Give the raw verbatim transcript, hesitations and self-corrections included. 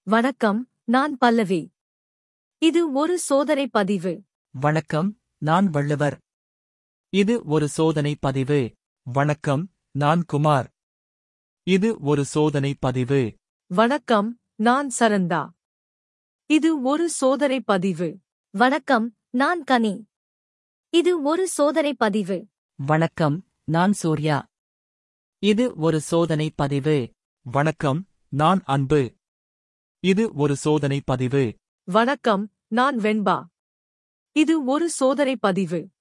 வணக்கம், நான் பல்லவி. இது ஒரு சோதனை பதிவு. வணக்கம், நான் வள்ளுவர். இது ஒரு சோதனை பதிவு. வணக்கம், நான் குமார். இது ஒரு சோதனை பதிவு. வணக்கம், நான் சரந்தா. இது ஒரு சோதனை பதிவு. வணக்கம், நான் கனி. இது ஒரு சோதனை பதிவு. வணக்கம், நான் சூர்யா. இது ஒரு சோதனை பதிவு. வணக்கம், நான் அன்பு. இது ஒரு சோதனை பதிவு. வணக்கம், நான் வெண்பா. இது ஒரு சோதனை பதிவு.